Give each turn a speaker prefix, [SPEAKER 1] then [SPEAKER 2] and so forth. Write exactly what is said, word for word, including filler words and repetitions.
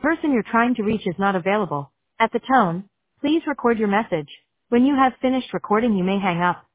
[SPEAKER 1] person you're trying to reach is not available. At the tone, please record your message. When you have finished recording, you may hang up.